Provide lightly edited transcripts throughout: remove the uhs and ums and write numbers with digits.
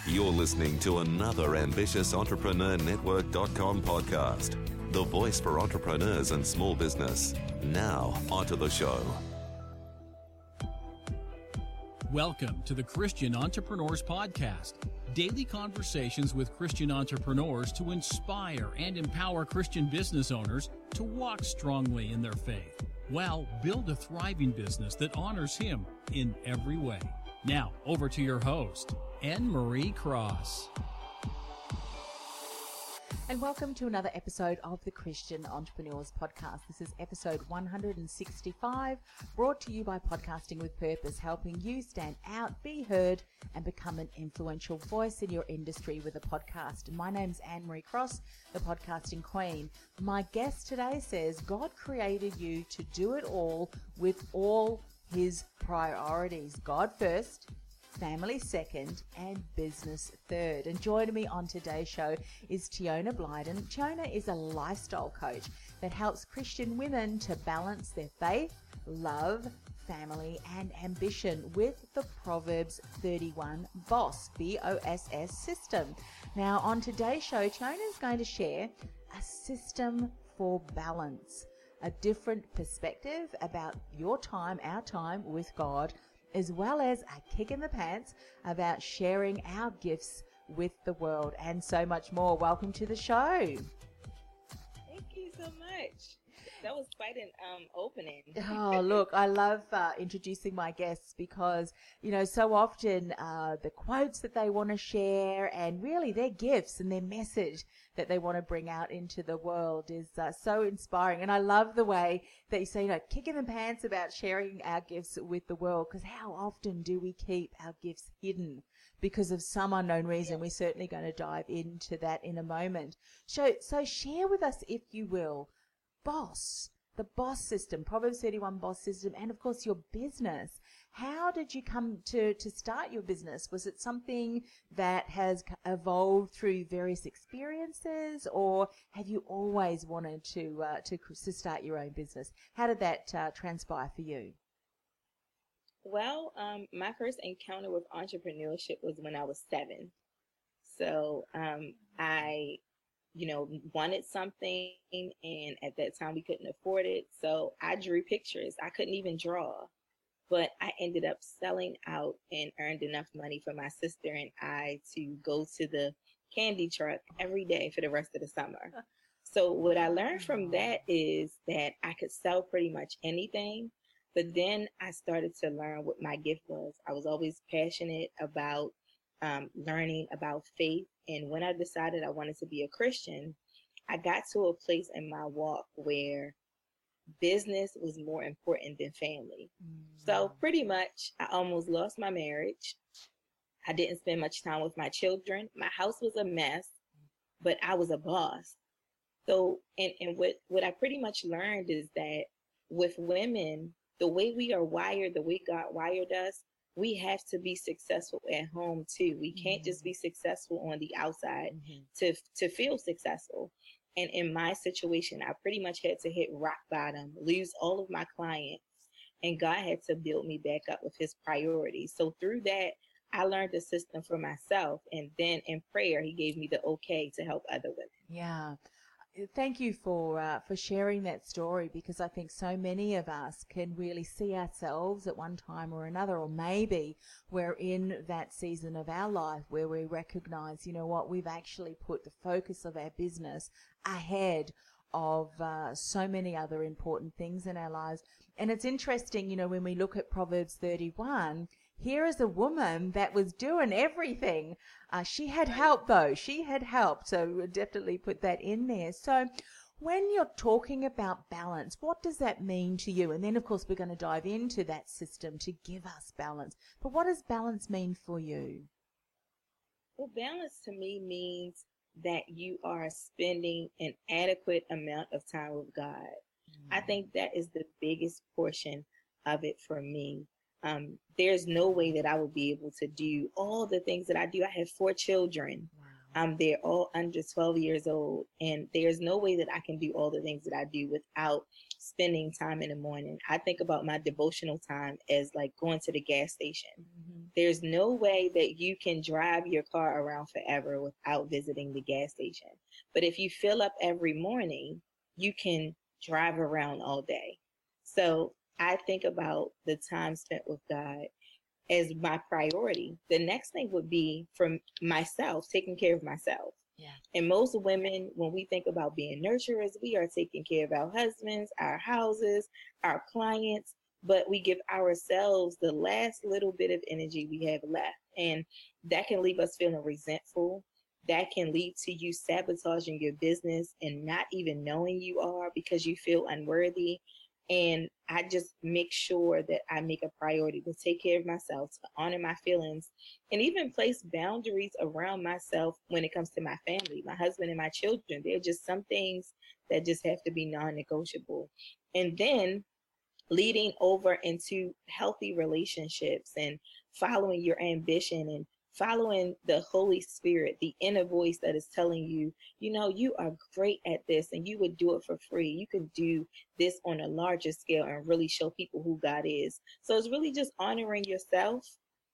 You're listening to another Ambitious Entrepreneur Network.com podcast, the voice for entrepreneurs and small business. Now, onto the show. Welcome to the Christian Entrepreneurs Podcast, daily conversations with Christian entrepreneurs to inspire and empower Christian business owners to walk strongly in their faith, while build a thriving business that honors Him in every way. Now, over to your host, Anne Marie Cross. And welcome to another episode of the Christian Entrepreneurs Podcast. This is episode 165, brought to you by Podcasting with Purpose, helping you stand out, be heard, and become an influential voice in your industry with a podcast. My name's Anne Marie Cross, the podcasting queen. My guest today says God created you to do it all with all His priorities. God first, family second, and business third. And joining me on today's show is Tiona Blyden. Tiona is a lifestyle coach that helps Christian women to balance their faith, love, family, and ambition with the Proverbs 31 BOSS, B-O-S-S system. Now, on today's show, Tiona is going to share a system for balance, a different perspective about your time, our time with God, as well as a kick in the pants about sharing our gifts with the world, and so much more. Welcome to the show. Thank you so much. That was quite an opening. Oh, look, I love introducing my guests because, you know, so often the quotes that they want to share and really their gifts and their message that they want to bring out into the world is so inspiring. And I love the way that you say, you know, kick in the pants about sharing our gifts with the world, because how often do we keep our gifts hidden because of some unknown reason? Yeah. We're certainly going to dive into that in a moment. So share with us, if you will, BOSS, the BOSS system, Proverbs 31 BOSS system, and of course your business. How did you come to start your business? Was it something that has evolved through various experiences, or have you always wanted to start your own business? How did that transpire for you? Well, my first encounter with entrepreneurship was when I was 7. So I wanted something, and at that time we couldn't afford it. So I drew pictures. I couldn't even draw, but I ended up selling out and earned enough money for my sister and I to go to the candy truck every day for the rest of the summer. So what I learned from that is that I could sell pretty much anything, but then I started to learn what my gift was. I was always passionate about learning about faith. And when I decided I wanted to be a Christian, I got to a place in my walk where business was more important than family. So pretty much I almost lost my marriage. I didn't spend much time with my children. My house was a mess, but I was a boss. So, and what I pretty much learned is that with women, the way we are wired, the way God wired us, we have to be successful at home too. We can't just be successful on the outside to feel successful. And in my situation, I pretty much had to hit rock bottom, lose all of my clients, and God had to build me back up with His priorities. So through that, I learned the system for myself. And then in prayer, He gave me the okay to help other women. Yeah. Thank you for sharing that story, because I think so many of us can really see ourselves at one time or another, or maybe we're in that season of our life where we recognize, you know what, we've actually put the focus of our business ahead of so many other important things in our lives. And it's interesting, you know, when we look at Proverbs 31, here is a woman that was doing everything. She had help, though. She had help. So we'll definitely put that in there. So when you're talking about balance, what does that mean to you? And then, of course, we're going to dive into that system to give us balance. But what does balance mean for you? Well, balance to me means that you are spending an adequate amount of time with God. I think that is the biggest portion of it for me. There's no way that I would be able to do all the things that I do. I have 4 children. They're all under 12 years old, and there's no way that I can do all the things that I do without spending time in the morning. I think about my devotional time as like going to the gas station. Mm-hmm. There's no way that you can drive your car around forever without visiting the gas station. But if you fill up every morning, you can drive around all day. So I think about the time spent with God as my priority. The next thing would be from myself, taking care of myself. Yeah. And most women, when we think about being nurturers, we are taking care of our husbands, our houses, our clients, but we give ourselves the last little bit of energy we have left. And that can leave us feeling resentful. That can lead to you sabotaging your business and not even knowing you are because you feel unworthy. And I just make sure that I make a priority to take care of myself, to honor my feelings, and even place boundaries around myself when it comes to my family, my husband and my children. There are just some things that just have to be non-negotiable. And then leading into healthy relationships and following your ambition and following the Holy Spirit, the inner voice that is telling you, you know, you are great at this and you would do it for free. You can do this on a larger scale and really show people who God is. So it's really just honoring yourself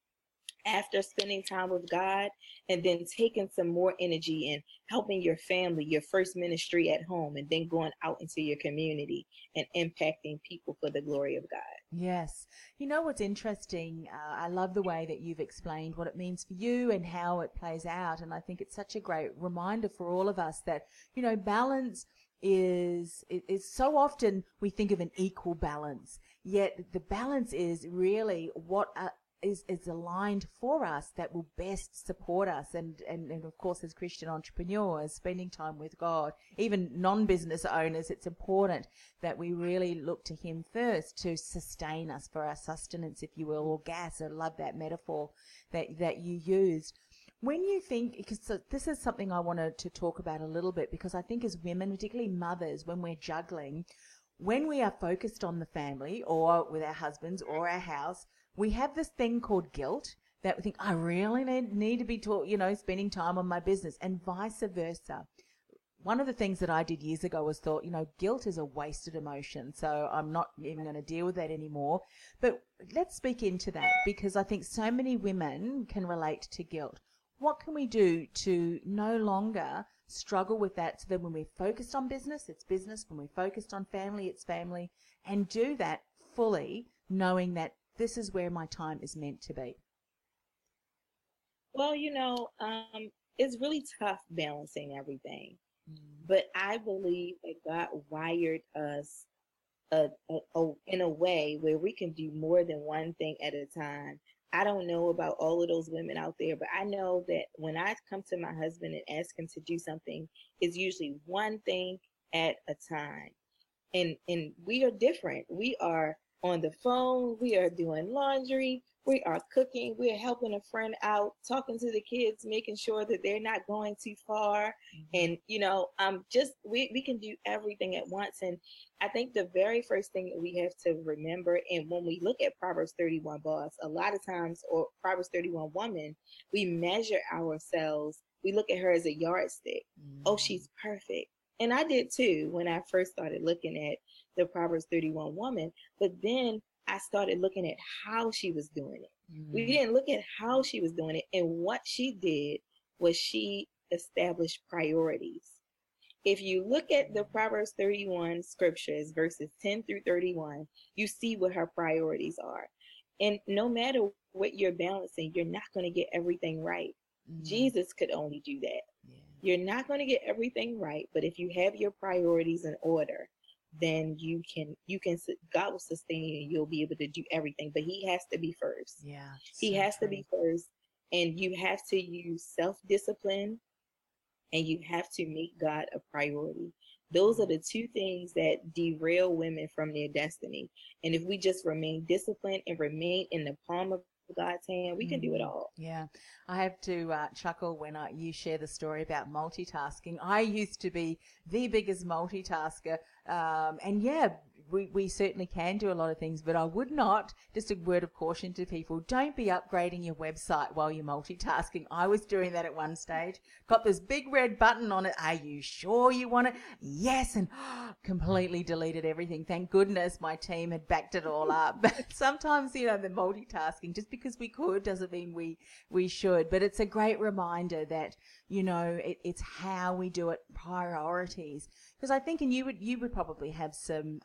after spending time with God, and then taking some more energy and helping your family, your first ministry at home, and then going out into your community and impacting people for the glory of God. Yes. You know what's interesting? I love the way that you've explained what it means for you and how it plays out. And I think it's such a great reminder for all of us that, you know, balance is so often we think of an equal balance, yet the balance is really what is aligned for us that will best support us. And of course, as Christian entrepreneurs, spending time with God, even non-business owners, it's important that we really look to Him first to sustain us, for our sustenance, if you will, or gas. I love that metaphor that you used. When you think, because this is something I wanted to talk about a little bit, because I think as women, particularly mothers, when we're juggling, when we are focused on the family or with our husbands or our house, we have this thing called guilt that we think, I really need to be spending time on my business, and vice versa. One of the things that I did years ago was thought, guilt is a wasted emotion, so I'm not even going to deal with that anymore. But let's speak into that, because I think so many women can relate to guilt. What can we do to no longer struggle with that, so that when we're focused on business, it's business, when we're focused on family, it's family, and do that fully, knowing that this is where my time is meant to be? Well, it's really tough balancing everything. But I believe that God wired us in a way where we can do more than one thing at a time. I don't know about all of those women out there, but I know that when I come to my husband and ask him to do something, it's usually one thing at a time. And we are different. We are on the phone, we are doing laundry, we are cooking, we are helping a friend out, talking to the kids, making sure that they're not going too far. And, we can do everything at once. And I think the very first thing that we have to remember, and when we look at Proverbs 31 boss, a lot of times, or Proverbs 31 woman, we measure ourselves, we look at her as a yardstick. Oh, she's perfect. And I did too when I first started looking at the Proverbs 31 woman, but then I started looking at how she was doing it. We didn't look at how she was doing it, and what she did was she established priorities. If you look at the Proverbs 31 scriptures, verses 10 through 31, you see what her priorities are. And no matter what you're balancing, you're not going to get everything right. Jesus could only do that. Yeah. You're not going to get everything right, but if you have your priorities in order, then you can God will sustain you and you'll be able to do everything. But He has to be first. Yeah. He has to be first. And you have to use self-discipline, and you have to make God a priority. Those are the two things that derail women from their destiny. And if we just remain disciplined and remain in the palm of God's hand, we can do it all. Yeah. I have to chuckle when you share the story about multitasking. I used to be the biggest multitasker. And we certainly can do a lot of things, but I would not, just a word of caution to people, don't be upgrading your website while you're multitasking. I was doing that at one stage. Got this big red button on it. Are you sure you want it? Yes. And completely deleted everything. Thank goodness my team had backed it all up. But sometimes, you know, the multitasking, just because we could doesn't mean we should. But it's a great reminder that, you know, it's how we do it, priorities. Because I think, and you would probably have some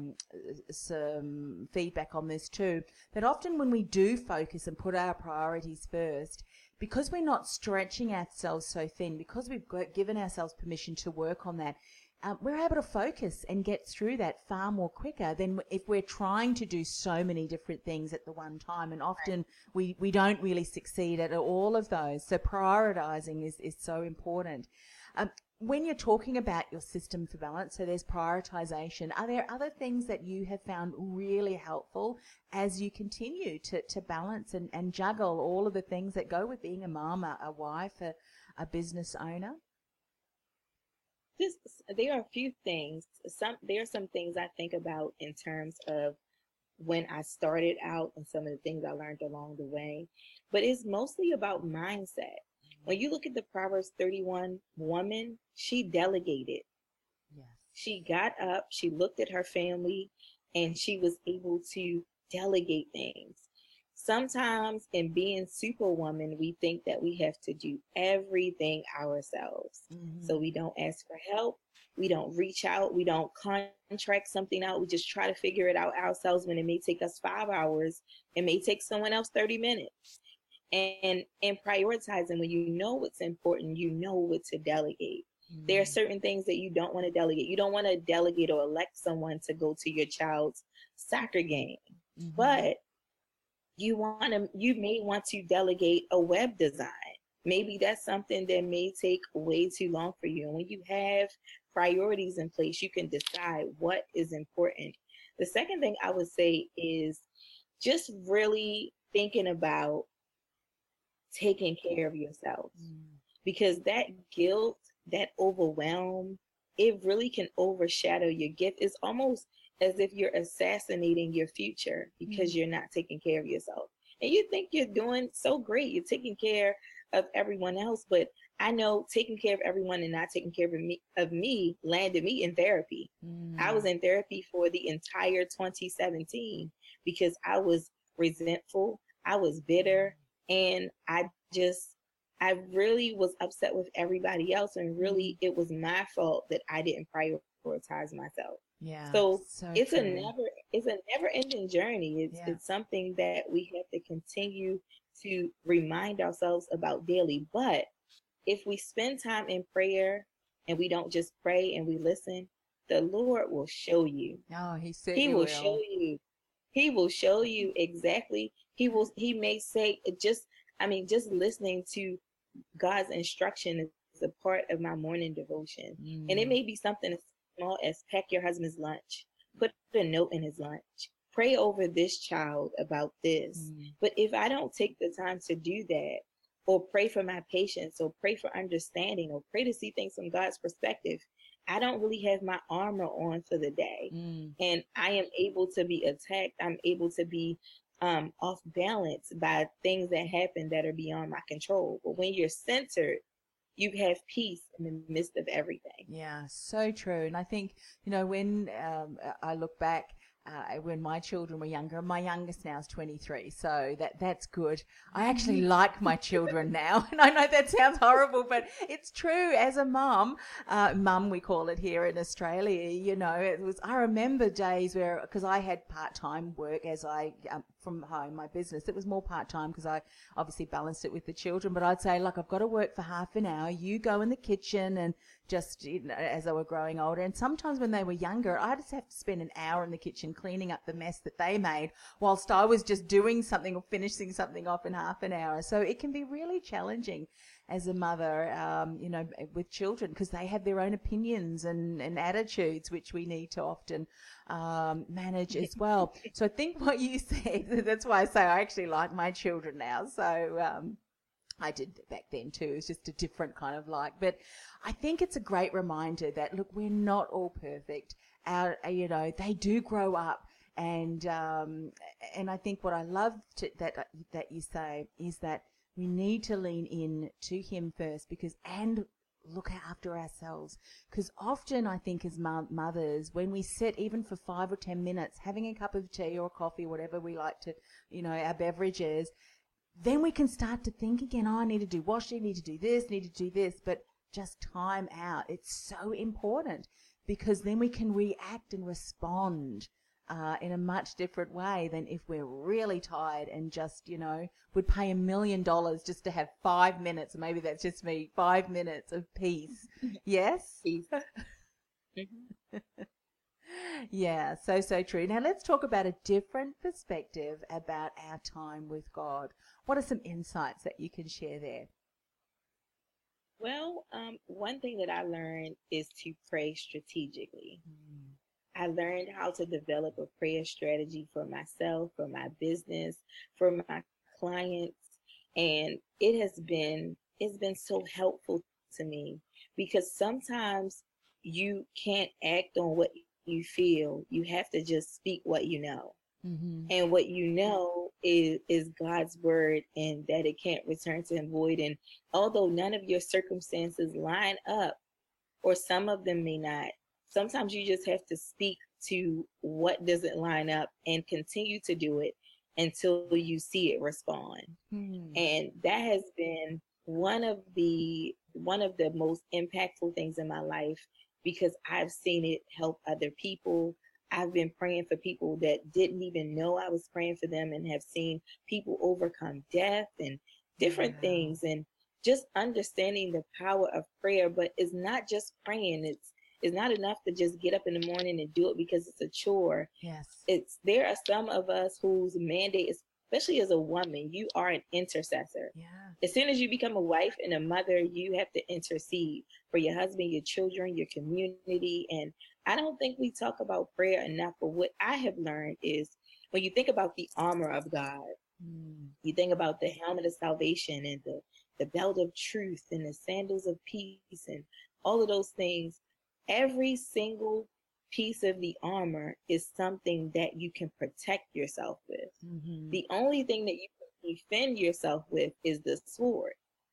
feedback on this too, that often when we do focus and put our priorities first, because we're not stretching ourselves so thin, because we've given ourselves permission to work on that, we're able to focus and get through that far more quicker than if we're trying to do so many different things at the one time. And often we don't really succeed at all of those. So prioritizing is so important. When you're talking about your system for balance, so there's prioritization, are there other things that you have found really helpful as you continue to balance and juggle all of the things that go with being a mom, a wife, a business owner? There are a few things. There are some things I think about in terms of when I started out and some of the things I learned along the way. But it's mostly about mindset. When you look at the Proverbs 31 woman, she delegated. Yes. She got up, she looked at her family, and she was able to delegate things. Sometimes in being Superwoman, we think that we have to do everything ourselves. Mm-hmm. So we don't ask for help. We don't reach out. We don't contract something out. We just try to figure it out ourselves when it may take us 5 hours. It may take someone else 30 minutes. And prioritizing, when you know what's important, you know what to delegate. Mm-hmm. There are certain things that you don't want to delegate. You don't want to delegate or elect someone to go to your child's soccer game. Mm-hmm. But you may want to delegate a web design. Maybe that's something that may take way too long for you. And when you have priorities in place, you can decide what is important. The second thing I would say is just really thinking about taking care of yourself, because that guilt, that overwhelm, it really can overshadow your gift. It's almost as if you're assassinating your future because you're not taking care of yourself. And you think you're doing so great. You're taking care of everyone else. But I know taking care of everyone and not taking care of me landed me in therapy. I was in therapy for the entire 2017 because I was resentful. I was bitter. And I really was upset with everybody else. And really, it was my fault that I didn't prioritize myself. Yeah. So it's a never ending journey. It's something that we have to continue to remind ourselves about daily. But if we spend time in prayer and we don't just pray and we listen, the Lord will show you. Oh, He will show you. He will show you exactly. He may say just listening to God's instruction is a part of my morning devotion. And it may be something as small as pack your husband's lunch, put a note in his lunch, pray over this child about this. But if I don't take the time to do that, or pray for my patience, or pray for understanding, or pray to see things from God's perspective, I don't really have my armor on for the day. And I am able to be attacked. I'm able to be off balance by things that happen that are beyond my control. But when you're centered, you have peace in the midst of everything. Yeah, so true. And I think, you know, when I look back, when my children were younger, my youngest now is 23, so that's good. I actually like my children now, and I know that sounds horrible, but it's true. As a mum we call it here in Australia, you know, I remember days where, because I had part-time work as I from home, my business, it was more part-time because I obviously balanced it with the children, but I'd say, look, I've got to work for half an hour, you go in the kitchen, and just, you know, as they were growing older. And sometimes when they were younger, I just have to spend an hour in the kitchen cleaning up the mess that they made whilst I was just doing something or finishing something off in half an hour. So it can be really challenging as a mother, you know, with children, because they have their own opinions and attitudes, which we need to often manage as well. So I think what you said, that's why I say I actually like my children now. So I did back then too. It's just a different kind of like. But I think it's a great reminder that, look, we're not all perfect. they do grow up. And I think what I love that you say is that we need to lean in to him first, and look after ourselves. Because often I think as mothers, when we sit even for 5 or 10 minutes, having a cup of tea or coffee, whatever we like to, our beverages, then we can start to think again, I need to do washing, need to do this, but just time out. It's so important, because then we can react and respond in a much different way than if we're really tired and just, would pay $1 million just to have 5 minutes, or maybe that's just me, 5 minutes of peace. Yes? Peace. Yeah, so true. Now let's talk about a different perspective about our time with God. What are some insights that you can share there? Well, one thing that I learned is to pray strategically. I learned how to develop a prayer strategy for myself, for my business, for my clients. And it's been so helpful to me, because sometimes you can't act on what you feel. You have to just speak what you know. Mm-hmm. And what you know is God's word, and that it can't return to him void. And although none of your circumstances line up, or some of them may not, sometimes you just have to speak to what doesn't line up and continue to do it until you see it respond. And that has been one of the most impactful things in my life, because I've seen it help other people. I've been praying for people that didn't even know I was praying for them, and have seen people overcome death and different things, and just understanding the power of prayer. But it's not just praying. It's not enough to just get up in the morning and do it because it's a chore. Yes. There are some of us whose mandate is, especially as a woman, you are an intercessor. Yeah. As soon as you become a wife and a mother, you have to intercede for your husband, your children, your community. And I don't think we talk about prayer enough. But what I have learned is, when you think about the armor of God, you think about the helmet of salvation, and the belt of truth, and the sandals of peace, and all of those things. Every single piece of the armor is something that you can protect yourself with. Mm-hmm. The only thing that you can defend yourself with is the sword.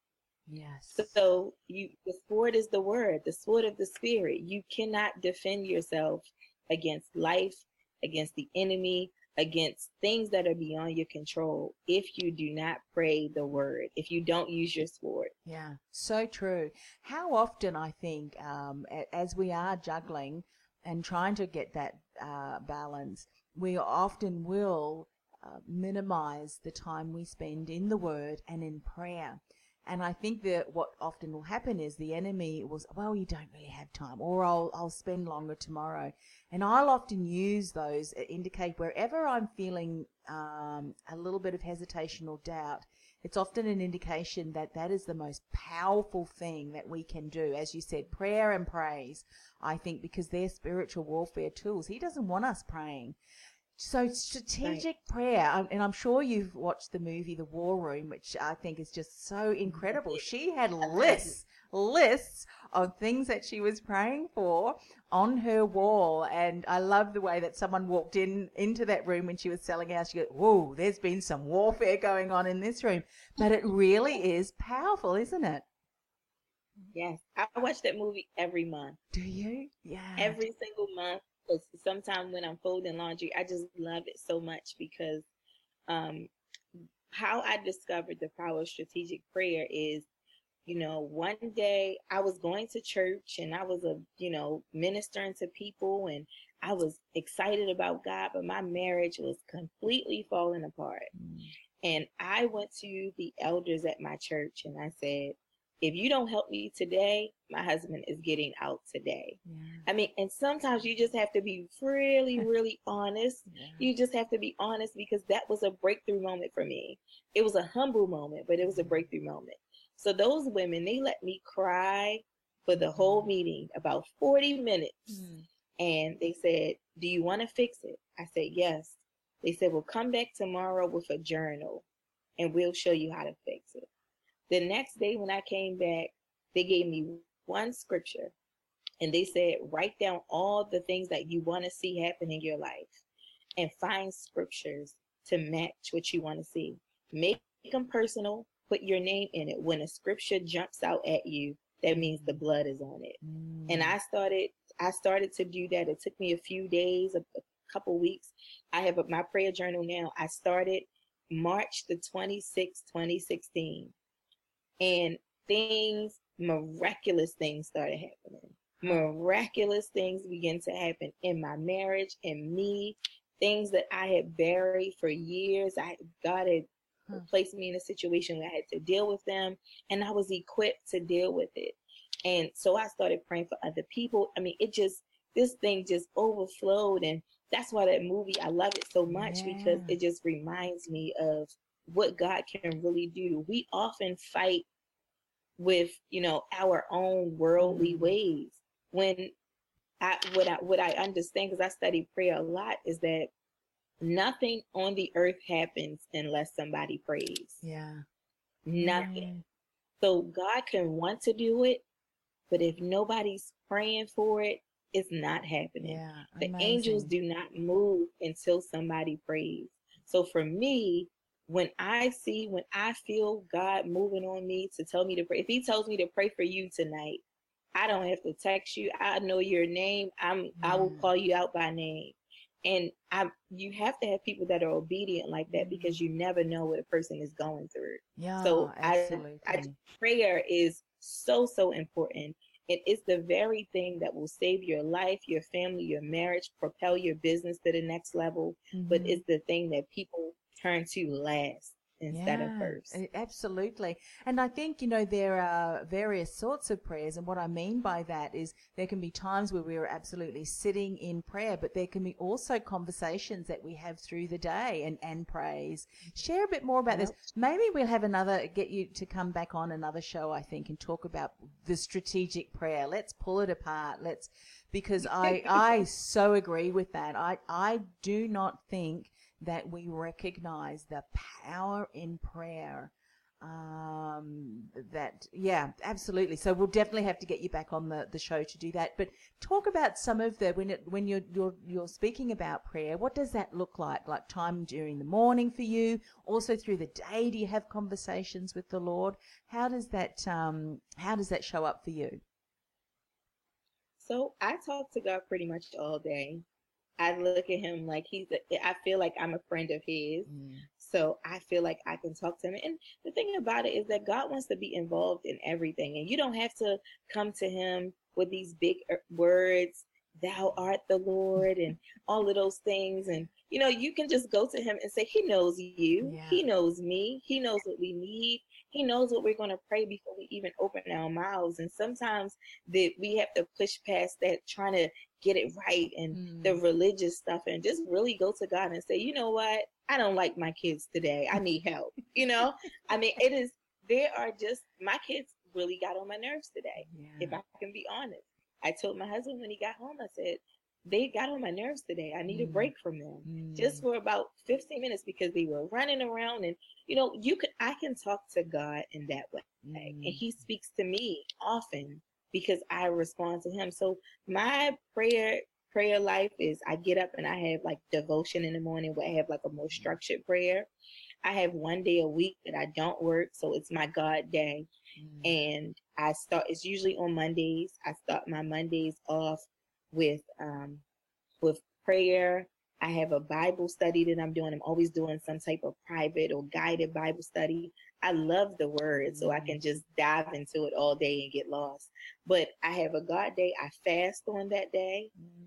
Yes. So the sword is the word, the sword of the spirit. You cannot defend yourself against life, against the enemy, against things that are beyond your control, if you do not pray the word, if you don't use your sword. Yeah, so true. How often, I think, as we are juggling and trying to get that balance, we often will minimize the time we spend in the word and in prayer. And I think that what often will happen is the enemy will say, well, you don't really have time, or I'll spend longer tomorrow. And I'll often use those, indicate wherever I'm feeling a little bit of hesitation or doubt, it's often an indication that that is the most powerful thing that we can do. As you said, prayer and praise, I think, because they're spiritual warfare tools. He doesn't want us praying. So strategic prayer, and I'm sure you've watched the movie The War Room, which I think is just so incredible. She had lists of things that she was praying for on her wall, and I love the way that someone walked into that room when she was selling out. She goes, whoa, there's been some warfare going on in this room. But it really is powerful, isn't it? Yes, I watch that movie every month. Do you? Yeah. Every single month. Sometimes when I'm folding laundry, I just love it so much, because how I discovered the power of strategic prayer is, one day I was going to church and I was ministering to people, and I was excited about God, but my marriage was completely falling apart. And I went to the elders at my church and I said, if you don't help me today, my husband is getting out today. Yeah. And sometimes you just have to be really, really honest. Yeah. You just have to be honest, because that was a breakthrough moment for me. It was a humble moment, but it was a breakthrough moment. So those women, they let me cry for the whole meeting, about 40 minutes. And they said, do you want to fix it? I said, yes. They said, well, come back tomorrow with a journal and we'll show you how to fix it. The next day when I came back, they gave me one scripture, And they said, write down all the things that you want to see happen in your life and find scriptures to match what you want to see. Make them personal. Put your name in it. When a scripture jumps out at you, that means the blood is on it. And I started to do that. It took me a few days, a couple weeks. I have my prayer journal now. I started March the 26th, 2016. And miraculous things started happening. Miraculous things began to happen in my marriage, in me, things that I had buried for years. God had placed me in a situation where I had to deal with them, and I was equipped to deal with it. And so I started praying for other people. I mean, this thing just overflowed. And that's why that movie, I love it so much, because it just reminds me of what God can really do. We often fight with, our own worldly ways. When what I understand, because I study prayer a lot, is that nothing on the earth happens unless somebody prays. Yeah. Nothing. So God can want to do it, but if nobody's praying for it, it's not happening. Yeah, the amazing. angels do not move until somebody prays. So for me, when I feel God moving on me to tell me to pray, if he tells me to pray for you tonight, I don't have to text you. I know your name. I will call you out by name. And you have to have people that are obedient like that, because you never know what a person is going through. Yeah, So absolutely. prayer is so, so important. It is the very thing that will save your life, your family, your marriage, propel your business to the next level. But it's the thing that people turn to last instead of first. Absolutely. And I think, there are various sorts of prayers. And what I mean by that is there can be times where we're absolutely sitting in prayer, but there can be also conversations that we have through the day and praise. Share a bit more about this. Maybe we'll have get you to come back on another show, I think, and talk about the strategic prayer. Let's pull it apart. Because I so agree with that. I do not think that we recognize the power in prayer. Absolutely. So we'll definitely have to get you back on the show to do that. But talk about some of when you're speaking about prayer. What does that look like? Like time during the morning for you? Also through the day, do you have conversations with the Lord? How does that show up for you? So I talk to God pretty much all day. I look at him like I feel like I'm a friend of his. So I feel like I can talk to him. And the thing about it is that God wants to be involved in everything. And you don't have to come to him with these big words, thou art the Lord, and all of those things. And, you can just go to him and say, he knows you. Yeah. He knows me. He knows what we need. He knows what we're going to pray before we even open our mouths. And sometimes we have to push past that, trying to get it right and the religious stuff, and just really go to God and say, you know what? I don't like my kids today. I need help. I mean, my kids really got on my nerves today. Yeah. If I can be honest, I told my husband when he got home, I said, they got on my nerves today. I need a break from them just for about 15 minutes, because they were running around. And, I can talk to God in that way. And he speaks to me often because I respond to him. So my prayer life is, I get up and I have like devotion in the morning where I have like a more structured prayer. I have one day a week that I don't work, so it's my God day. And it's usually on Mondays. I start my Mondays off with prayer. I have a Bible study that I'm doing. I'm always doing some type of private or guided Bible study. I love the word, so I can just dive into it all day and get lost. But I have a God day. I fast on that day.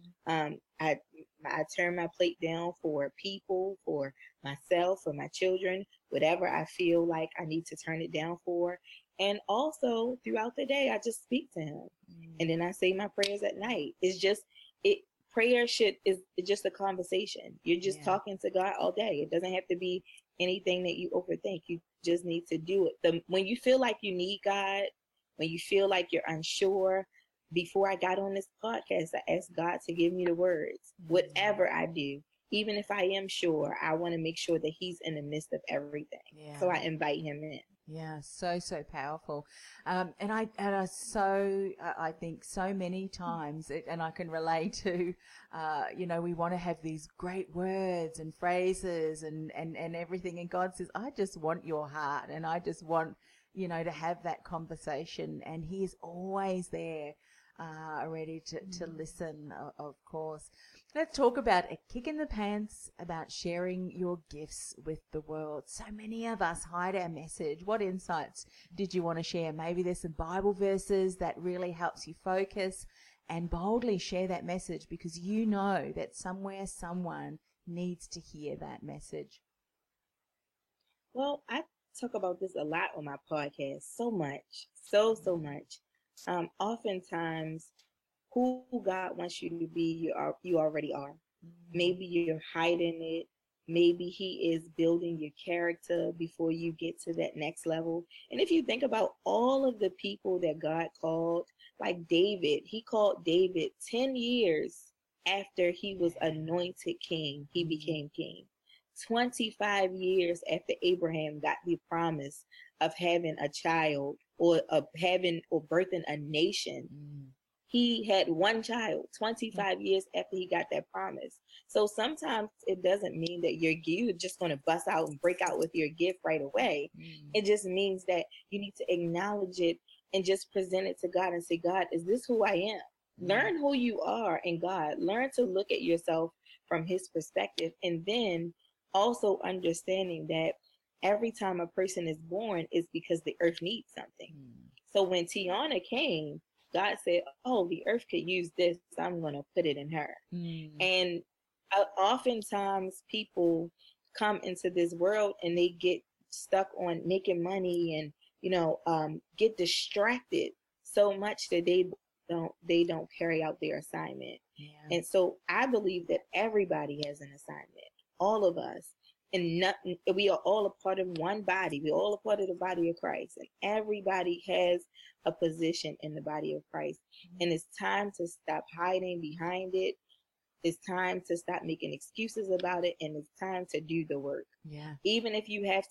I turn my plate down for people, for myself, for my children, whatever I feel like I need to turn it down for. And also throughout the day, I just speak to him. And then I say my prayers at night. Prayer is just a conversation. You're just talking to God all day. It doesn't have to be anything that you overthink. You just need to do it. When you feel like you need God, when you feel like you're unsure, before I got on this podcast, I asked God to give me the words. Whatever I do, even if I am sure, I want to make sure that he's in the midst of everything. Yeah. So I invite him in. Yeah, so powerful, and I think so many times, and I can relate to, we want to have these great words and phrases and everything, and God says, I just want your heart, and I just want to have that conversation, and He is always there, ready to listen, of course. Let's talk about a kick in the pants, about sharing your gifts with the world. So many of us hide our message. What insights did you want to share? Maybe there's some Bible verses that really helps you focus and boldly share that message, because you know that somewhere someone needs to hear that message. Well, I talk about this a lot on my podcast, so much, so much. Oftentimes, who God wants you to be, you already are. Maybe you're hiding it. Maybe He is building your character before you get to that next level. And if you think about all of the people that God called, like David, He called David 10 years after he was anointed king, he became king. 25 years after Abraham got the promise of having a child, or of having or birthing a nation. He had one child 25 years after he got that promise. So sometimes it doesn't mean that you're just going to bust out and break out with your gift right away. It just means that you need to acknowledge it and just present it to God and say, God, is this who I am? Learn who you are in God. Learn to look at yourself from His perspective. And then also understanding that every time a person is born is because the earth needs something. So when Tiana came, God said, oh, the earth could use this, so I'm going to put it in her. And oftentimes people come into this world and they get stuck on making money and, get distracted so much that they don't carry out their assignment. And so I believe that everybody has an assignment, all of us. And we are all a part of one body. We're all a part of the body of Christ. And everybody has a position in the body of Christ. And it's time to stop hiding behind it. It's time to stop making excuses about it. And it's time to do the work. Even if you have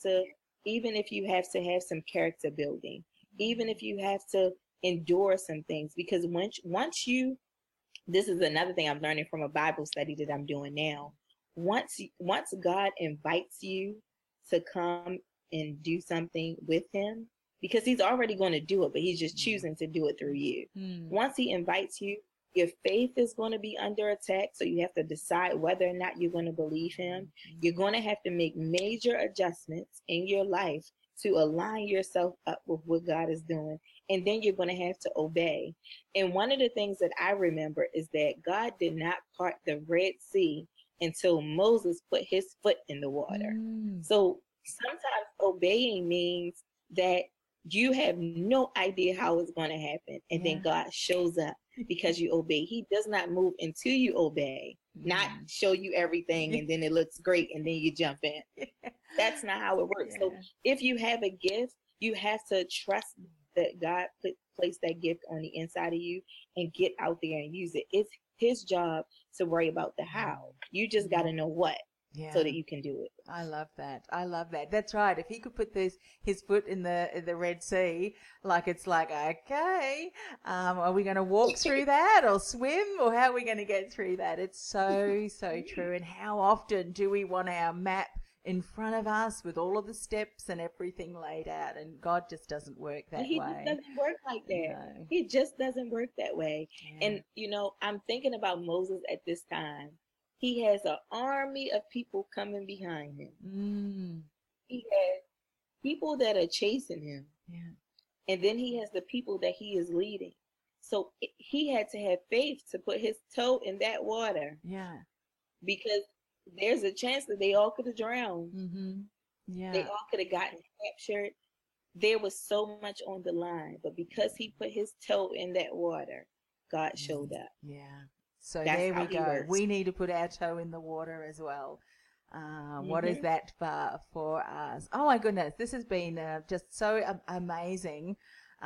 to have some character building, even if you have to endure some things, because once you, this is another thing I'm learning from a Bible study that I'm doing now. Once God invites you to come and do something with Him, because He's already going to do it, but He's just choosing to do it through you. Once He invites you, your faith is going to be under attack. So you have to decide whether or not you're going to believe Him. You're going to have to make major adjustments in your life to align yourself up with what God is doing. And then you're going to have to obey. And one of the things that I remember is that God did not part the Red Sea until Moses put his foot in the water. So sometimes obeying means that you have no idea how it's going to happen. And then God shows up because you obey. He does not move until you obey, not show you everything and then it looks great and then you jump in. That's not how it works. So if you have a gift, you have to trust that God placed that gift on the inside of you and get out there and use it. It's His job to worry about the how. You just got to know what, so that you can do it. I love that. That's right. If He could put his foot in the Red Sea, it's like, okay, are we going to walk through that or swim, or how are we going to get through that? It's so true. And how often do we want our map in front of us with all of the steps and everything laid out, and God just doesn't work that way. He just doesn't work like that. No. He just doesn't work that way. And I'm thinking about Moses at this time. He has an army of people coming behind him. He has people that are chasing him, and then he has the people that he is leading. So he had to have faith to put his toe in that water, because there's a chance that they all could have drowned. They all could have gotten captured. There was so much on the line, but because he put his toe in that water, God showed up. So that's there we go. Works. We need to put our toe in the water as well. What is that for us? Oh my goodness, this has been just so amazing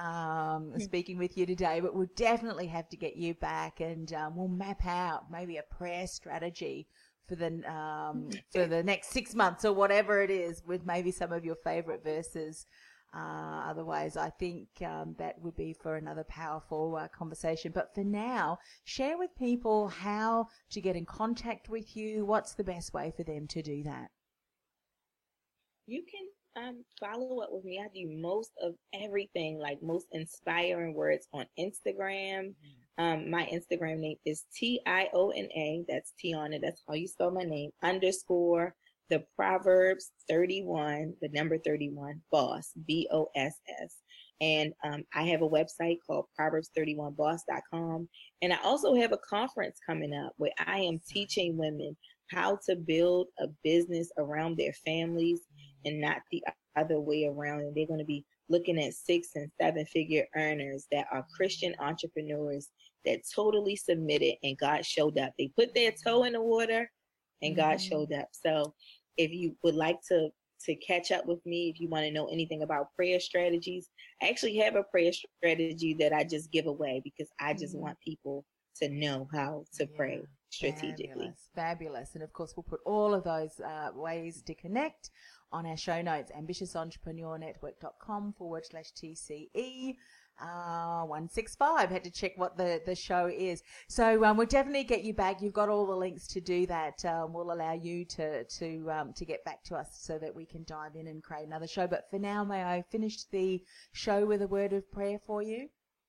speaking with you today, but we'll definitely have to get you back, and we'll map out maybe a prayer strategy for the next 6 months or whatever it is, with maybe some of your favorite verses Otherwise, I think that would be for another powerful conversation. But for now, share with people how to get in contact with you. What's the best way for them to do that? You can follow up with me. I do most of everything, like most inspiring words on Instagram. My Instagram name is TIONA. That's Tiana. That's how you spell my name. _ the Proverbs 31, the number 31, boss, BOSS. And I have a website called Proverbs31boss.com. And I also have a conference coming up where I am teaching women how to build a business around their families and not the other way around. And they're going to be looking at 6- and 7-figure earners that are Christian entrepreneurs that totally submitted, and God showed up. They put their toe in the water and God showed up. So if you would like to catch up with me, if you want to know anything about prayer strategies, I actually have a prayer strategy that I just give away because I just want people to know how to pray strategically. Fabulous. And of course, we'll put all of those ways to connect on our show notes, ambitiousentrepreneurnetwork.com/TCE. 165. Had to check what the show is. So we'll definitely get you back. You've got all the links to do that. We'll allow you to get back to us so that we can dive in and create another show. But for now, may I finish the show with a word of prayer for you?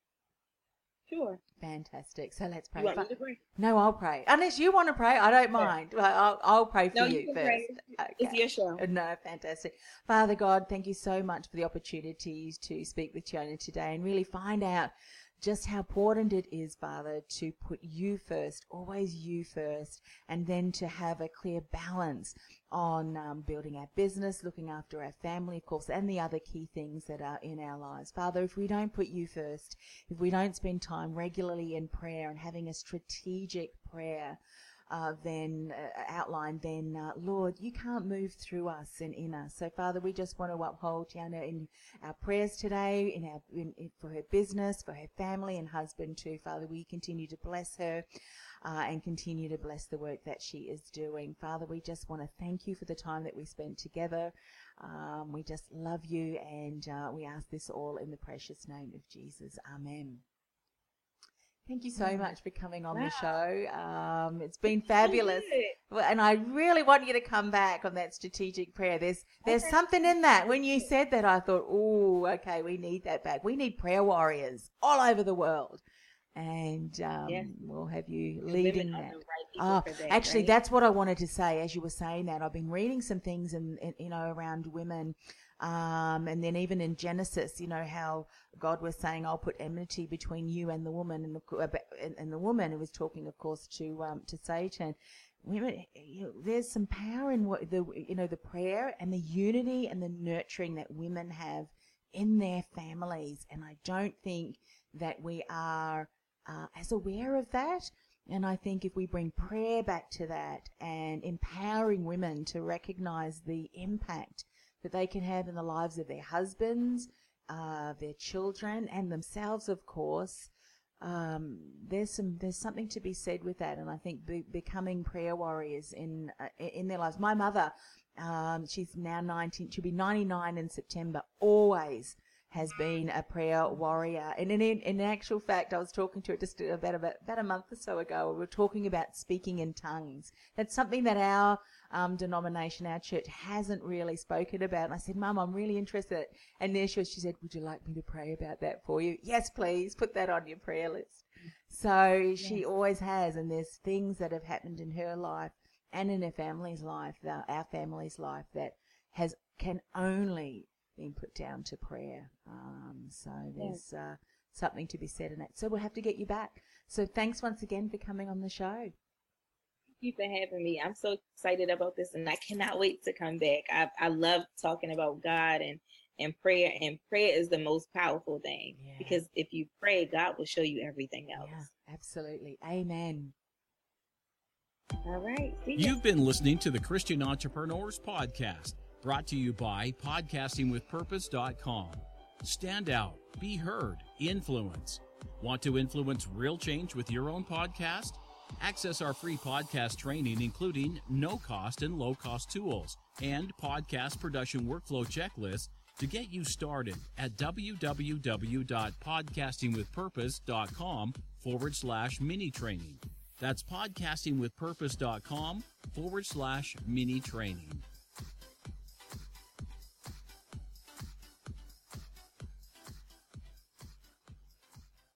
Sure. Fantastic. So let's pray. You want me to pray? No, I'll pray. Unless you want to pray, I don't mind. I'll pray for you can first. Pray. Okay. It's your show. No, fantastic. Father God, thank you so much for the opportunities to speak with Tiana today and really find out just how important it is, Father, to put you first, always you first, and then to have a clear balance on building our business, looking after our family, of course, and the other key things that are in our lives. Father, if we don't put you first, if we don't spend time regularly in prayer and having a strategic prayer outlined, then Lord, you can't move through us and in us. So Father, we just want to uphold Tiana in our prayers today, for her business, for her family and husband too. Father, we continue to bless her and continue to bless the work that she is doing. Father, we just want to thank you for the time that we spent together. We just love you, and we ask this all in the precious name of Jesus. Amen. Thank you so much for coming on the show. It's been fabulous. And I really want you to come back on that strategic prayer. There's something in that. When you said that, I thought, oh, okay, we need that back. We need prayer warriors all over the world. And we'll have you leading that. Actually, that's what I wanted to say. As you were saying that, I've been reading some things around women. And then even in Genesis, how God was saying, I'll put enmity between you and the woman, and the woman, who was talking, of course, to Satan. Women, there's some power in what the prayer and the unity and the nurturing that women have in their families. And I don't think that we are as aware of that. And I think if we bring prayer back to that and empowering women to recognize the impact that they can have in the lives of their husbands, their children, and themselves, of course. There's something to be said with that, and I think becoming prayer warriors in their lives. My mother, she's now 19. She'll be 99 in September. Always has been a prayer warrior, and in actual fact, I was talking to her just about a month or so ago. We were talking about speaking in tongues. That's something that our denomination, our church, hasn't really spoken about. And I said, Mum, I'm really interested. And there she said, would you like me to pray about that for you? Yes, please. Put that on your prayer list. So she always has. And there's things that have happened in her life and in her family's life, our family's life, that can only been put down to prayer. So there's something to be said in that. So we'll have to get you back. So thanks once again for coming on the show. You for having me. I'm so excited about this, and I cannot wait to come back. I love talking about God and prayer, and prayer is the most powerful thing, because if you pray, God will show you everything else. Yeah, absolutely. Amen. All right. You've been listening to the Christian Entrepreneurs Podcast, brought to you by podcastingwithpurpose.com. Stand out, be heard, influence. Want to influence real change with your own podcast? Access our free podcast training, including no-cost and low-cost tools and podcast production workflow checklists to get you started at www.podcastingwithpurpose.com/mini training. That's podcastingwithpurpose.com/mini training.